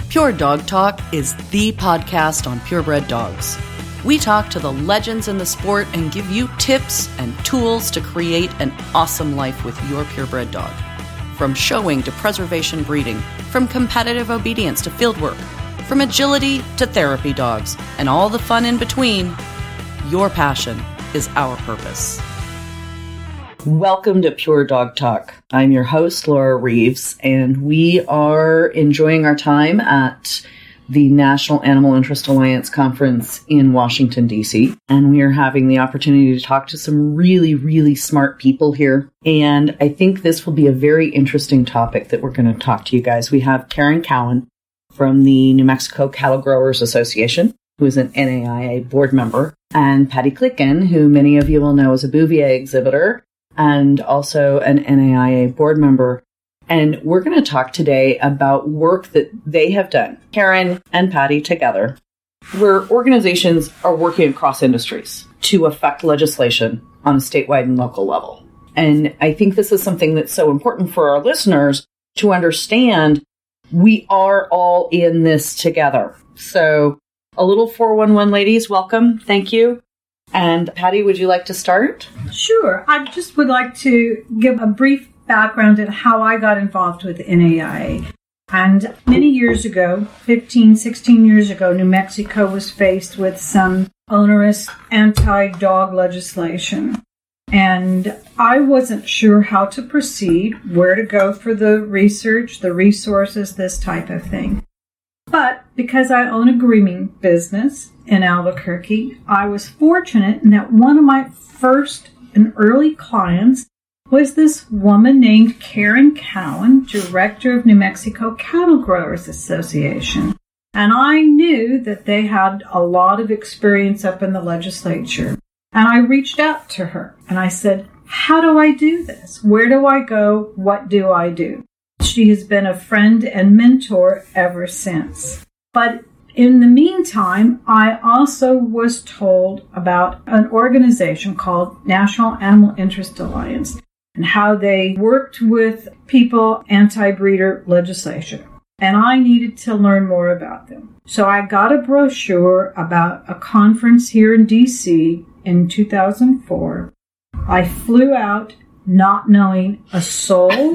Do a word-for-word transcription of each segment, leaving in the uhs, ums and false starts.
Pure Dog Talk is the podcast on purebred dogs. We talk to the legends in the sport and give you tips and tools to create an awesome life with your purebred dog. From showing to preservation breeding, from competitive obedience to fieldwork, from agility to therapy dogs, and all the fun in between, your passion is our purpose. Welcome to Pure Dog Talk. I'm your host, Laura Reeves, and we are enjoying our time at the National Animal Interest Alliance Conference in Washington, D C, and we are having the opportunity to talk to some really, really smart people here. And I think this will be a very interesting topic that we're going to talk to you guys. We have Karen Cowan from the New Mexico Cattle Growers Association, who is an N A I A board member, and Patty Klicken, who many of you will know as a Bouvier exhibitor and also an N A I A board member. And we're going to talk today about work that they have done, Karen and Patty together, where organizations are working across industries to affect legislation on a statewide and local level. And I think this is something that's so important for our listeners to understand. We are all in this together. So a little four one one ladies, welcome. Thank you. And Patty, would you like to start? Sure. I just would like to give a brief background on how I got involved with N A I A. And many years ago, fifteen, sixteen years ago, New Mexico was faced with some onerous anti-dog legislation. And I wasn't sure how to proceed, where to go for the research, the resources, this type of thing. But because I own a grooming business in Albuquerque, I was fortunate in that one of my first and early clients was this woman named Karen Cowan, director of New Mexico Cattle Growers Association. And I knew that they had a lot of experience up in the legislature. And I reached out to her and I said, how do I do this? Where do I go? What do I do? She has been a friend and mentor ever since. But in the meantime, I also was told about an organization called National Animal Interest Alliance and how they worked with people anti-breeder legislation. And I needed to learn more about them. So I got a brochure about a conference here in D C in two thousand four. I flew out not knowing a soul.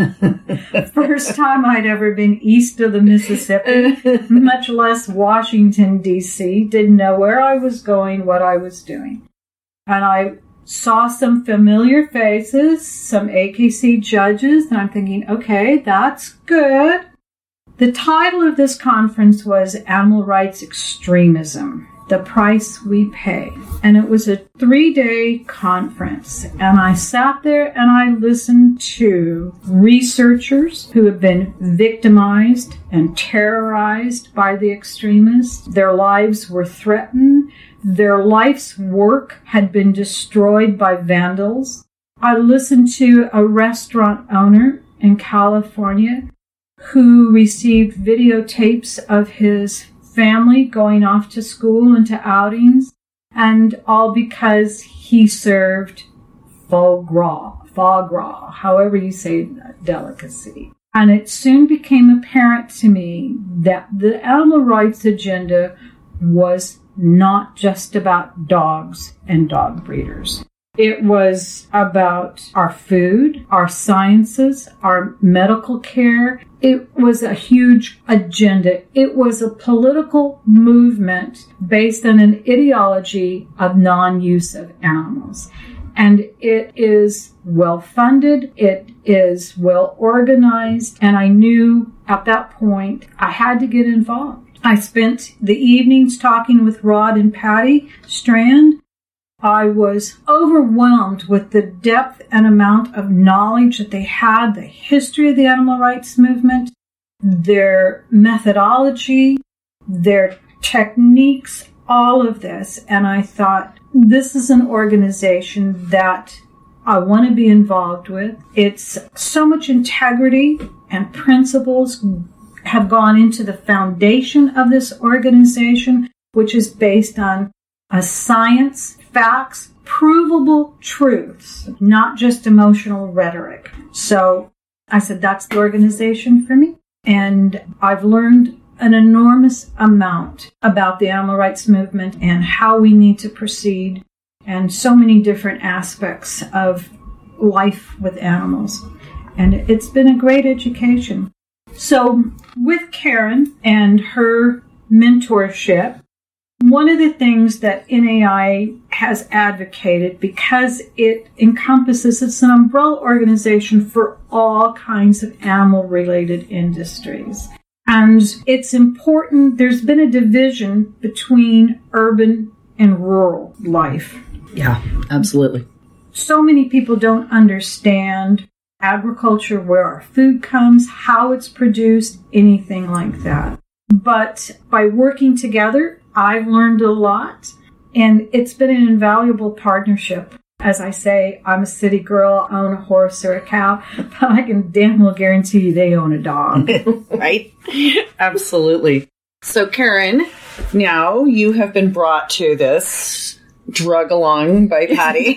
First time I'd ever been east of the Mississippi, much less Washington, D C. Didn't know where I was going, what I was doing. And I saw some familiar faces, some A K C judges, and I'm thinking, okay, that's good. The title of this conference was Animal Rights Extremism, The Price We Pay. And it was a three-day conference. And I sat there and I listened to researchers who have been victimized and terrorized by the extremists. Their lives were threatened. Their life's work had been destroyed by vandals. I listened to a restaurant owner in California who received videotapes of his family going off to school and to outings, and all because he served foie gras, foie gras, however you say that delicacy. And it soon became apparent to me that the animal rights agenda was not just about dogs and dog breeders. It was about our food, our sciences, our medical care. It was a huge agenda. It was a political movement based on an ideology of non-use of animals. And it is well-funded. It is well-organized. And I knew at that point I had to get involved. I spent the evenings talking with Rod and Patty Strand. I was overwhelmed with the depth and amount of knowledge that they had, the history of the animal rights movement, their methodology, their techniques, all of this. And I thought, this is an organization that I want to be involved with. It's so much integrity and principles have gone into the foundation of this organization, which is based on a science, facts, provable truths, not just emotional rhetoric. So I said, that's the organization for me. And I've learned an enormous amount about the animal rights movement and how we need to proceed, and so many different aspects of life with animals. And it's been a great education. So with Karen and her mentorship, one of the things that N A I has advocated, because it encompasses, it's an umbrella organization for all kinds of animal-related industries. And it's important, there's been a division between urban and rural life. Yeah, absolutely. So many people don't understand agriculture, where our food comes, how it's produced, anything like that. But by working together, I've learned a lot, and it's been an invaluable partnership. As I say, I'm a city girl, I own a horse or a cow, but I can damn well guarantee you they own a dog. Right? Absolutely. So, Karen, now you have been brought to this drug along by Patty.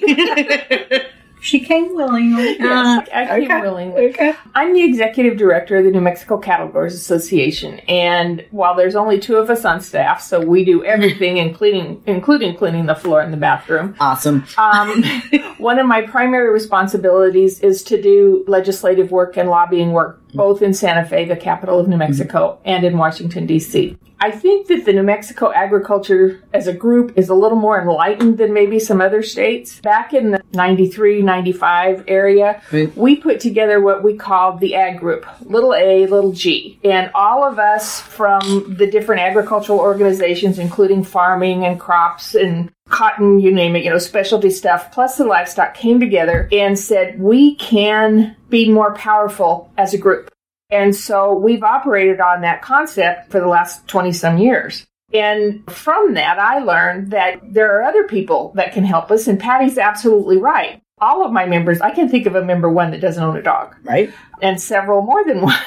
She came willingly. Yes, I came okay. willingly. Okay. I'm the executive director of the New Mexico Cattle Growers Association, and while there's only two of us on staff, so we do everything, including including cleaning the floor in the bathroom. Awesome. Um, one of my primary responsibilities is to do legislative work and lobbying work, both in Santa Fe, the capital of New Mexico, and in Washington, D C I think that the New Mexico agriculture as a group is a little more enlightened than maybe some other states. Back in the ninety-three, ninety-five area, right, we put together what we called the Ag Group, little a, little g. And all of us from the different agricultural organizations, including farming and crops and cotton, you name it, you know, specialty stuff, plus the livestock, came together and said, we can be more powerful as a group. And so we've operated on that concept for the last twenty-some years. And from that, I learned that there are other people that can help us. And Patty's absolutely right. All of my members, I can think of a member one that doesn't own a dog. Right. And several more than one.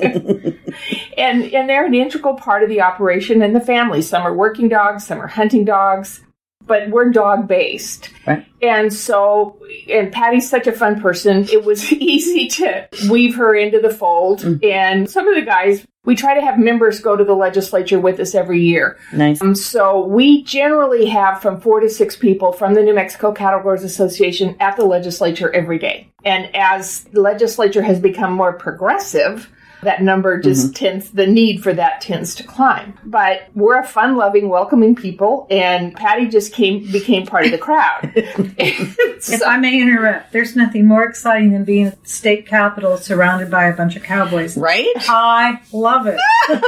and, and they're an integral part of the operation and the family. Some are working dogs, some are hunting dogs. But we're dog-based. Right. And so, and Patty's such a fun person, it was easy to weave her into the fold. Mm. And some of the guys, we try to have members go to the legislature with us every year. Nice. Um, so we generally have from four to six people from the New Mexico Cattle Growers Association at the legislature every day. And as the legislature has become more progressive, that number just mm-hmm. tends, the need for that tends to climb. But we're a fun-loving, welcoming people, and Patty just came became part of the crowd. so, if I may interrupt, there's nothing more exciting than being at the state capitol surrounded by a bunch of cowboys. Right? I love it.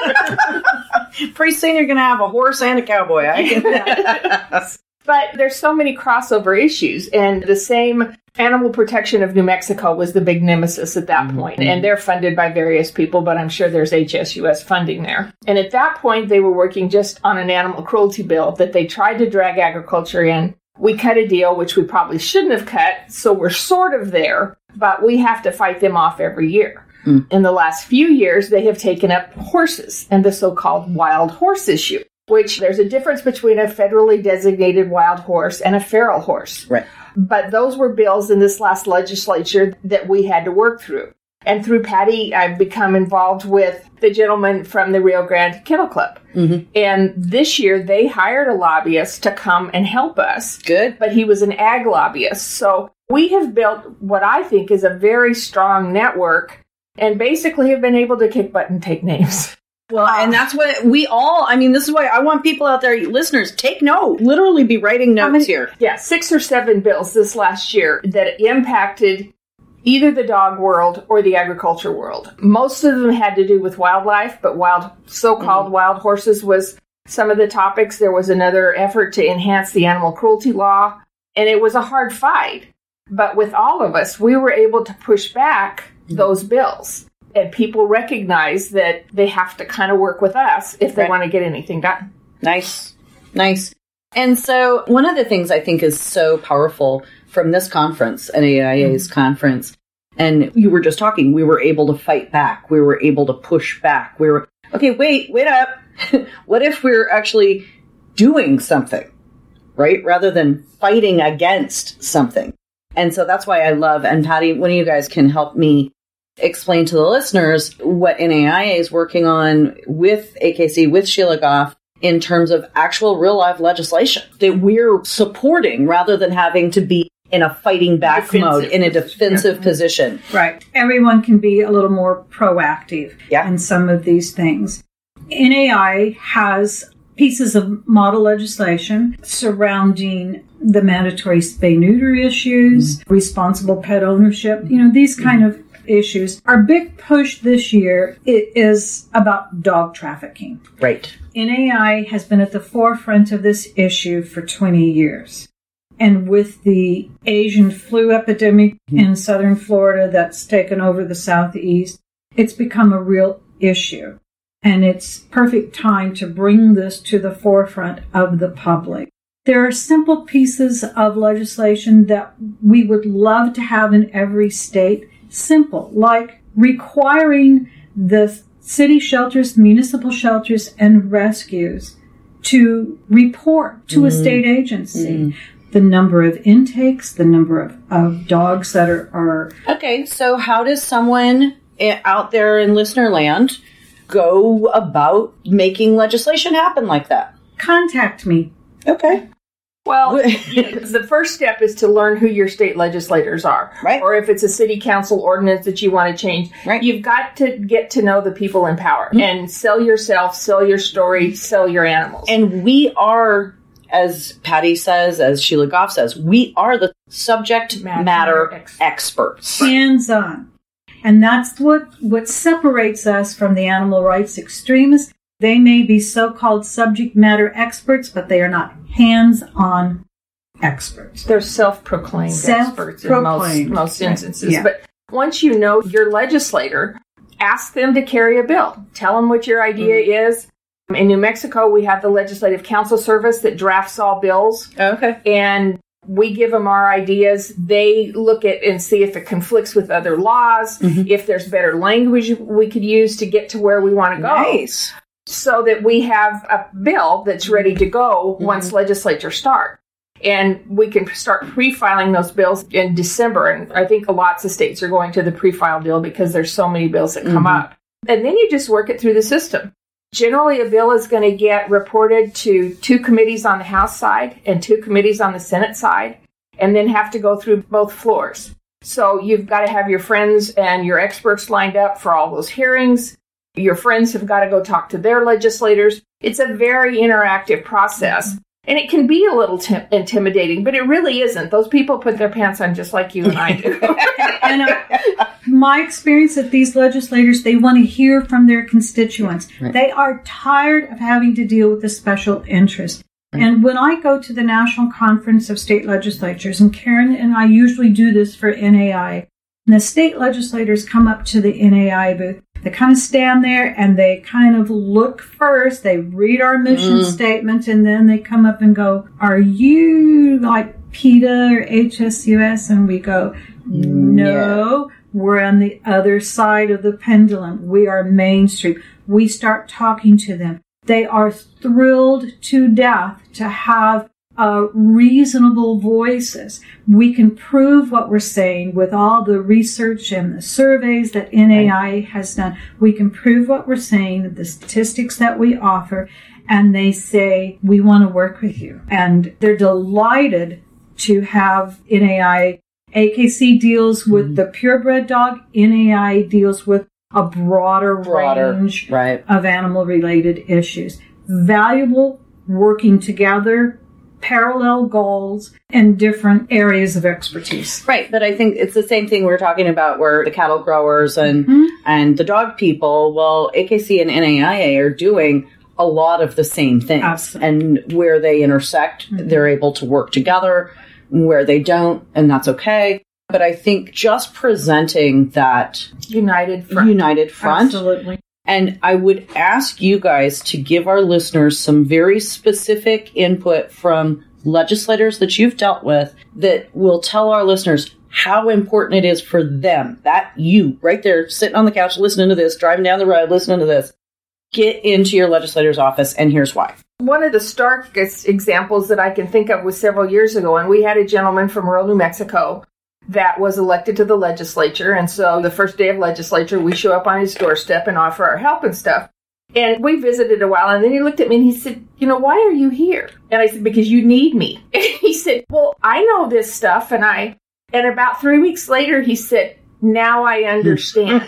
Pretty soon you're going to have a horse and a cowboy. I get that. But there's so many crossover issues, and the same Animal Protection of New Mexico was the big nemesis at that mm-hmm. point, and they're funded by various people, but I'm sure there's H S U S funding there. And at that point, they were working just on an animal cruelty bill that they tried to drag agriculture in. We cut a deal, which we probably shouldn't have cut, so we're sort of there, but we have to fight them off every year. Mm. In the last few years, they have taken up horses and the so-called wild horse issue, which there's a difference between a federally designated wild horse and a feral horse. Right. But those were bills in this last legislature that we had to work through. And through Patty, I've become involved with the gentleman from the Rio Grande Kennel Club. Mm-hmm. And this year, they hired a lobbyist to come and help us. Good. But he was an ag lobbyist. So we have built what I think is a very strong network and basically have been able to kick butt and take names. Well, and that's what we all, I mean, this is why I want people out there, listeners, take note. Literally be writing notes many, here. Yeah, six or seven bills this last year that impacted either the dog world or the agriculture world. Most of them had to do with wildlife, but wild, so-called mm-hmm. wild horses was some of the topics. There was another effort to enhance the animal cruelty law, and it was a hard fight. But with all of us, we were able to push back mm-hmm. those bills. And people recognize that they have to kind of work with us if they right. want to get anything done. Nice. Nice. And so one of the things I think is so powerful from this conference, N A I A's mm-hmm. conference, and you were just talking, we were able to fight back. We were able to push back. We were, okay, wait, wait up. What if we're actually doing something, right? Rather than fighting against something. And so that's why I love, and Patty, one of you guys can help me explain to the listeners what N A I A is working on with A K C, with Sheila Goff, in terms of actual real-life legislation that we're supporting rather than having to be in a fighting back defensive mode, in a defensive yeah. position. Right. Everyone can be a little more proactive yeah. in some of these things. N A I has pieces of model legislation surrounding the mandatory spay-neuter issues, mm-hmm. responsible pet ownership, you know, these kind mm-hmm. of issues. Our big push this year is about dog trafficking. Right. N A I has been at the forefront of this issue for twenty years. And with the Asian flu epidemic mm-hmm. in southern Florida that's taken over the southeast, it's become a real issue. And it's perfect time to bring this to the forefront of the public. There are simple pieces of legislation that we would love to have in every state. Simple, like requiring the city shelters, municipal shelters, and rescues to report to mm. a state agency mm. the number of intakes, the number of, of dogs that are, are... Okay, so how does someone out there in listener land go about making legislation happen like that? Contact me. Okay. Well, you know, the first step is to learn who your state legislators are. Right. Or if it's a city council ordinance that you want to change, right. You've got to get to know the people in power mm-hmm. and sell yourself, sell your story, sell your animals. And we are, as Patty says, as Sheila Goff says, we are the subject matter, matter ex- experts. Hands-on. And that's what, what separates us from the animal rights extremists. They may be so-called subject matter experts, but they are not hands-on experts. They're self-proclaimed, self-proclaimed experts in most, most instances. Yeah. But once you know your legislator, ask them to carry a bill. Tell them what your idea mm. is. In New Mexico, we have the Legislative Counsel Service that drafts all bills. Okay. And we give them our ideas. They look at and see if it conflicts with other laws, mm-hmm. if there's better language we could use to get to where we want to go. Nice. So that we have a bill that's ready to go mm-hmm. once legislatures start. And we can start pre-filing those bills in December. And I think lots of states are going to the pre-file deal because there's so many bills that come mm-hmm. up. And then you just work it through the system. Generally, a bill is going to get reported to two committees on the House side and two committees on the Senate side, and then have to go through both floors. So you've got to have your friends and your experts lined up for all those hearings. Your friends have got to go talk to their legislators. It's a very interactive process. And it can be a little t- intimidating, but it really isn't. Those people put their pants on just like you and I do. And uh, my experience at these legislators, they want to hear from their constituents. Right. They are tired of having to deal with the special interest. Right. And when I go to the National Conference of State Legislatures, and Karen and I usually do this for N A I, and the state legislators come up to the N A I booth, they kind of stand there and they kind of look first. They read our mission mm. statement, and then they come up and go, "Are you like PETA or H S U S?" And we go, "No, yeah. We're on the other side of the pendulum. We are mainstream." We start talking to them. They are thrilled to death to have Uh, reasonable voices. We can prove what we're saying with all the research and the surveys that N A I has done. We can prove what we're saying, the statistics that we offer, and they say, "We want to work with you." And they're delighted to have N A I. A K C deals with mm-hmm. the purebred dog. N A I deals with a broader, broader range right. of animal-related issues. Valuable, working together, parallel goals, and different areas of expertise. Right, but I think it's the same thing we were talking about where the cattle growers and mm-hmm. and the dog people, well, A K C and N A I A are doing a lot of the same things. Absolutely. And where they intersect, mm-hmm. they're able to work together. Where they don't, and that's okay. But I think just presenting that united front. united front. Absolutely. And I would ask you guys to give our listeners some very specific input from legislators that you've dealt with that will tell our listeners how important it is for them, that you, right there, sitting on the couch, listening to this, driving down the road, listening to this, get into your legislator's office, and here's why. One of the starkest examples that I can think of was several years ago, and we had a gentleman from rural New Mexico that was elected to the legislature. And so the first day of legislature, we show up on his doorstep and offer our help and stuff. And we visited a while, and then he looked at me and he said, you know, why are you here? And I said, because you need me. And he said, well, I know this stuff. And I, and about three weeks later, he said, now I understand.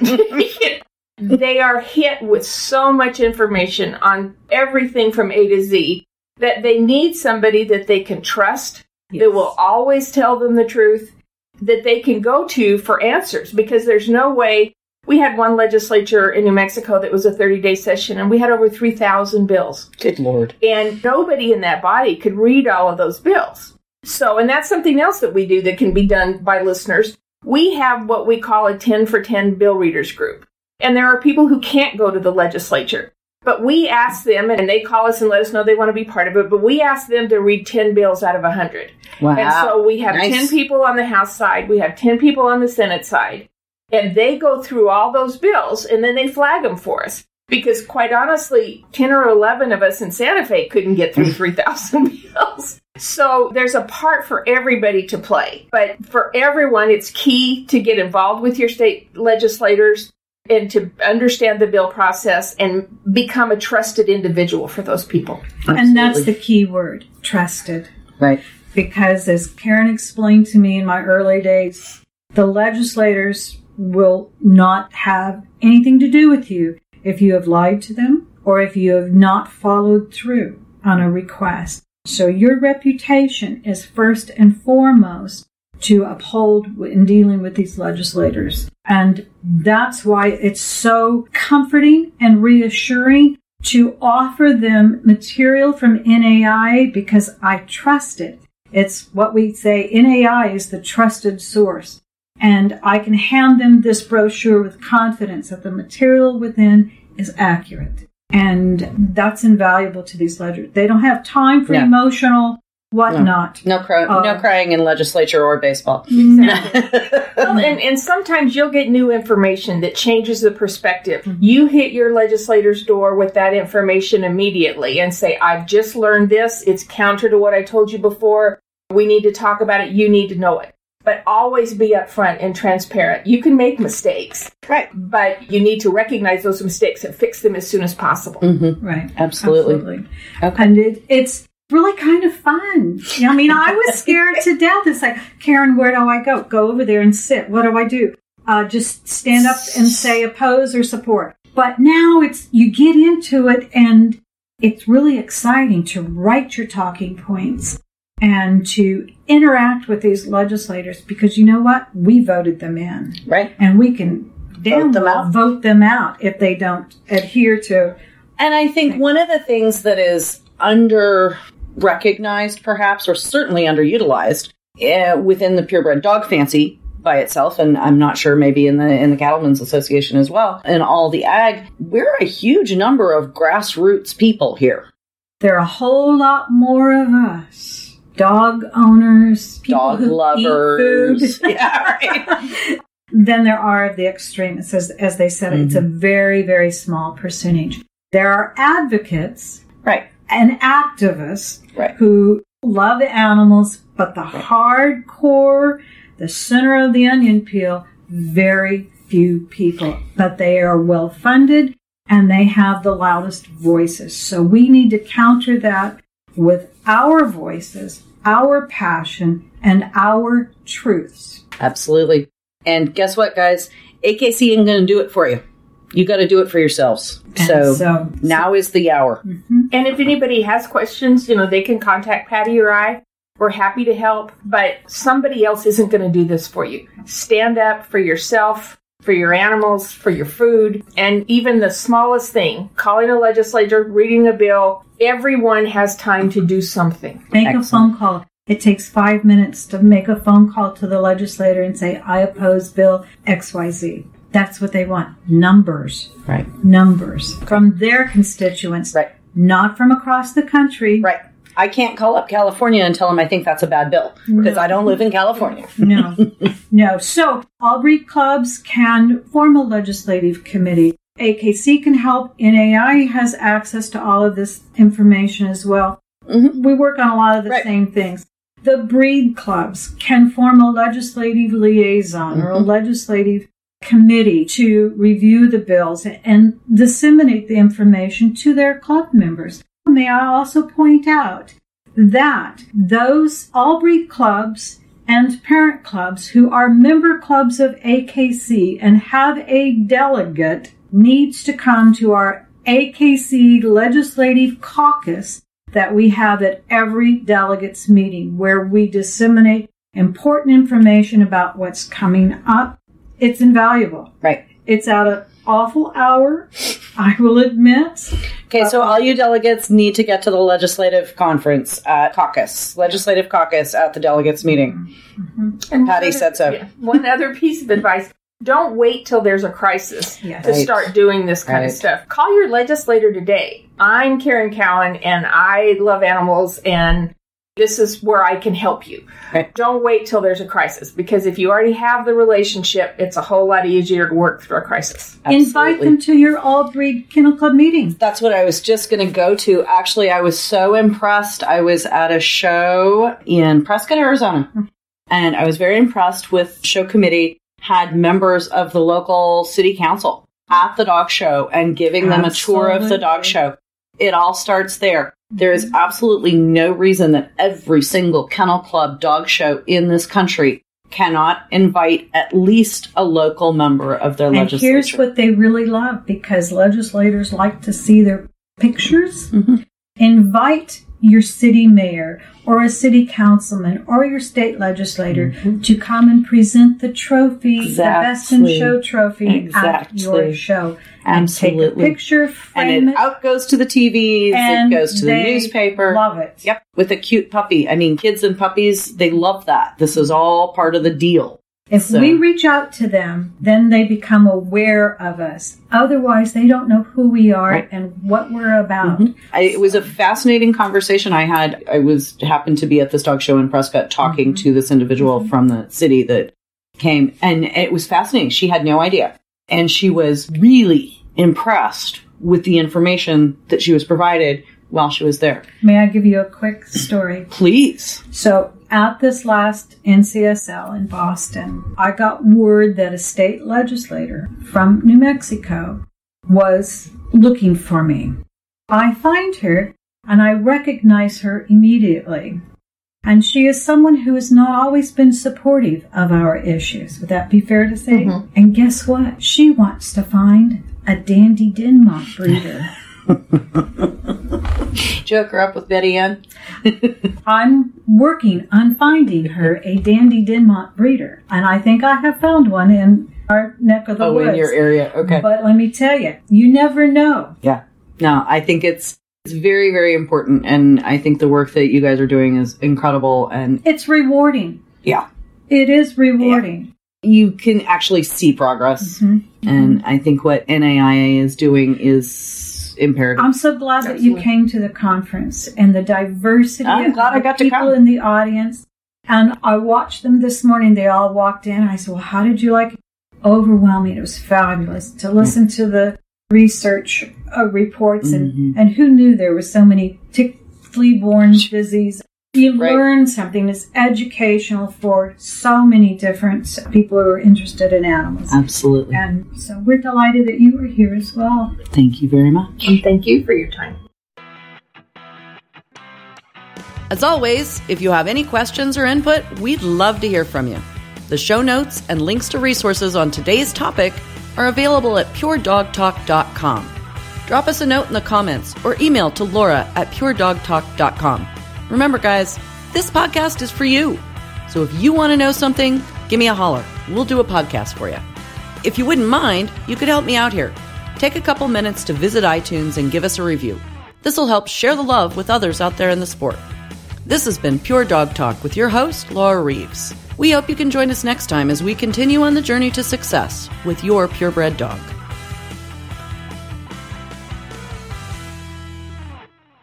They are hit with so much information on everything from A to Z that they need somebody that they can trust, yes, that will always tell them the truth, that they can go to for answers, because there's no way. We had one legislature in New Mexico that was a thirty-day session, and we had over three thousand bills. Good Lord. And nobody in that body could read all of those bills. So, and that's something else that we do that can be done by listeners. We have what we call a ten for ten bill readers group. And there are people who can't go to the legislature. But we ask them, and they call us and let us know they want to be part of it, but we ask them to read ten bills out of one hundred. Wow. And so we have Nice. ten people on the House side, we have ten people on the Senate side, and they go through all those bills, and then they flag them for us. Because quite honestly, ten or eleven of us in Santa Fe couldn't get through three thousand bills. So there's a part for everybody to play. But for everyone, it's key to get involved with your state legislators and to understand the bill process and become a trusted individual for those people. Absolutely. And that's the key word, trusted. Right. Because as Karen explained to me in my early days, the legislators will not have anything to do with you if you have lied to them or if you have not followed through on a request. So your reputation is first and foremost to uphold in dealing with these legislators. And that's why it's so comforting and reassuring to offer them material from N A I, because I trust it. It's what we say, N A I is the trusted source. And I can hand them this brochure with confidence that the material within is accurate. And that's invaluable to these legislators. They don't have time for Yeah. emotional whatnot. No, cry- Uh, no crying in legislature or baseball. Exactly. Well, and, and sometimes you'll get new information that changes the perspective. Mm-hmm. You hit your legislator's door with that information immediately and say, I've just learned this. It's counter to what I told you before. We need to talk about it. You need to know it. But always be upfront and transparent. You can make mistakes. Right. But you need to recognize those mistakes and fix them as soon as possible. Mm-hmm. Right. Absolutely. Absolutely. Okay. And it, it's really kind of fun. You know, I mean, I was scared to death. It's like, Karen, where do I go? Go over there and sit. What do I do? Uh, just stand up and say oppose or support. But now it's, you get into it and it's really exciting to write your talking points and to interact with these legislators, because you know what? We voted them in. Right. And we can damn Vote them well out. vote them out if they don't adhere to. And I think one of the things that is under recognized, perhaps, or certainly underutilized uh, within the purebred dog fancy by itself, and I'm not sure maybe in the in the Cattlemen's Association as well, and all the ag, we're a huge number of grassroots people here. There are a whole lot more of us. Dog owners, people Dog who lovers. eat food. Yeah, right. Than there are of the extremists. As, as they said, mm-hmm. It's a very, very small percentage. There are advocates Right. and activists Right. who love animals, but the right. hardcore, the center of the onion peel, very few people. But they are well funded and they have the loudest voices. So we need to counter that with our voices, our passion, and our truths. Absolutely. And guess what, guys? A K C ain't going to do it for you. You got to do it for yourselves. So, so now so, is the hour. Mm-hmm. And if anybody has questions, you know, they can contact Patty or I. We're happy to help, but somebody else isn't going to do this for you. Stand up for yourself, for your animals, for your food, and even the smallest thing, calling a legislator, reading a bill, everyone has time to do something. Make Excellent. a phone call. It takes five minutes to make a phone call to the legislator and say, I oppose Bill X Y Z. That's what they want. Numbers. Right. Numbers. From their constituents. Right. Not from across the country. Right. I can't call up California and tell them I think that's a bad bill because no. I don't live in California. No, no. So Albury clubs can form a legislative committee. A K C can help. N A I has access to all of this information as well. Mm-hmm. We work on a lot of the right. same things. The breed clubs can form a legislative liaison mm-hmm. or a legislative committee to review the bills and disseminate the information to their club members. May I also point out that those all breed clubs and parent clubs who are member clubs of A K C and have a delegate needs to come to our A K C Legislative Caucus that we have at every delegates meeting, where we disseminate important information about what's coming up. It's invaluable. Right. It's at an awful hour, I will admit. Okay, so all you delegates need to get to the legislative conference at caucus, legislative caucus at the delegates meeting. Mm-hmm. And Patty other, said so. Yeah, one other piece of advice. Don't wait till there's a crisis yes. to right. start doing this kind right. of stuff. Call your legislator today. I'm Karen Cowan, and I love animals, and this is where I can help you. Right. Don't wait till there's a crisis, because if you already have the relationship, it's a whole lot easier to work through a crisis. Absolutely. Invite them to your all-breed kennel club meetings. That's what I was just going to go to. Actually, I was so impressed. I was at a show in Prescott, Arizona, and I was very impressed with the show committee. Had members of the local city council at the dog show and giving them absolutely. a tour of the dog show. It all starts there. There is absolutely no reason that every single kennel club dog show in this country cannot invite at least a local member of their and legislature. And here's what they really love, because legislators like to see their pictures. Mm-hmm. Invite your city mayor or a city councilman or your state legislator mm-hmm. to come and present the trophy, exactly. the Best in Show trophy exactly. at your show. And Absolutely. take a picture, frame and it, it. out goes to the T Vs, it goes to the newspaper. Love it. Yep, with a cute puppy. I mean, kids and puppies, they love that. This is all part of the deal. If so. we reach out to them, then they become aware of us. Otherwise, they don't know who we are right. and what we're about. Mm-hmm. I, it was a fascinating conversation I had. I was happened to be at this dog show in Prescott talking mm-hmm. to this individual mm-hmm. from the city that came, and it was fascinating. She had no idea. And she was really impressed with the information that she was provided while she was there. May I give you a quick story? Please. So at this last N C S L in Boston, I got word that a state legislator from New Mexico was looking for me. I find her and I recognize her immediately. And she is someone who has not always been supportive of our issues. Would that be fair to say? Mm-hmm. And guess what? She wants to find a Dandy Dinmont breeder. Did you hook her up with Betty Ann? I'm working on finding her a Dandy Dinmont breeder. And I think I have found one in our neck of the oh, woods. Oh, in your area. Okay. But let me tell you, you never know. Yeah. No, I think it's It's very, very important, and I think the work that you guys are doing is incredible. And it's rewarding. Yeah. It is rewarding. Yeah. You can actually see progress, mm-hmm. and I think what N A I A is doing is imperative. I'm so glad Absolutely. that you came to the conference, and the diversity I'm of glad the I got people to come. in the audience. And I watched them this morning. They all walked in. I said, well, how did you like it? Overwhelming. It was fabulous to listen to the research uh, reports and, mm-hmm. and who knew there were so many tick flea-borne disease. You right. learn something that's educational for so many different people who are interested in animals. Absolutely. And so we're delighted that you were here as well. Thank you very much. And thank you for your time. As always, if you have any questions or input, we'd love to hear from you. The show notes and links to resources on today's topic are available at pure dog talk dot com. Drop us a note in the comments or email to Laura at pure dog talk dot com. Remember, guys, this podcast is for you. So if you want to know something, give me a holler. We'll do a podcast for you. If you wouldn't mind, you could help me out here. Take a couple minutes to visit iTunes and give us a review. This will help share the love with others out there in the sport. This has been Pure Dog Talk with your host, Laura Reeves. We hope you can join us next time as we continue on the journey to success with your purebred dog.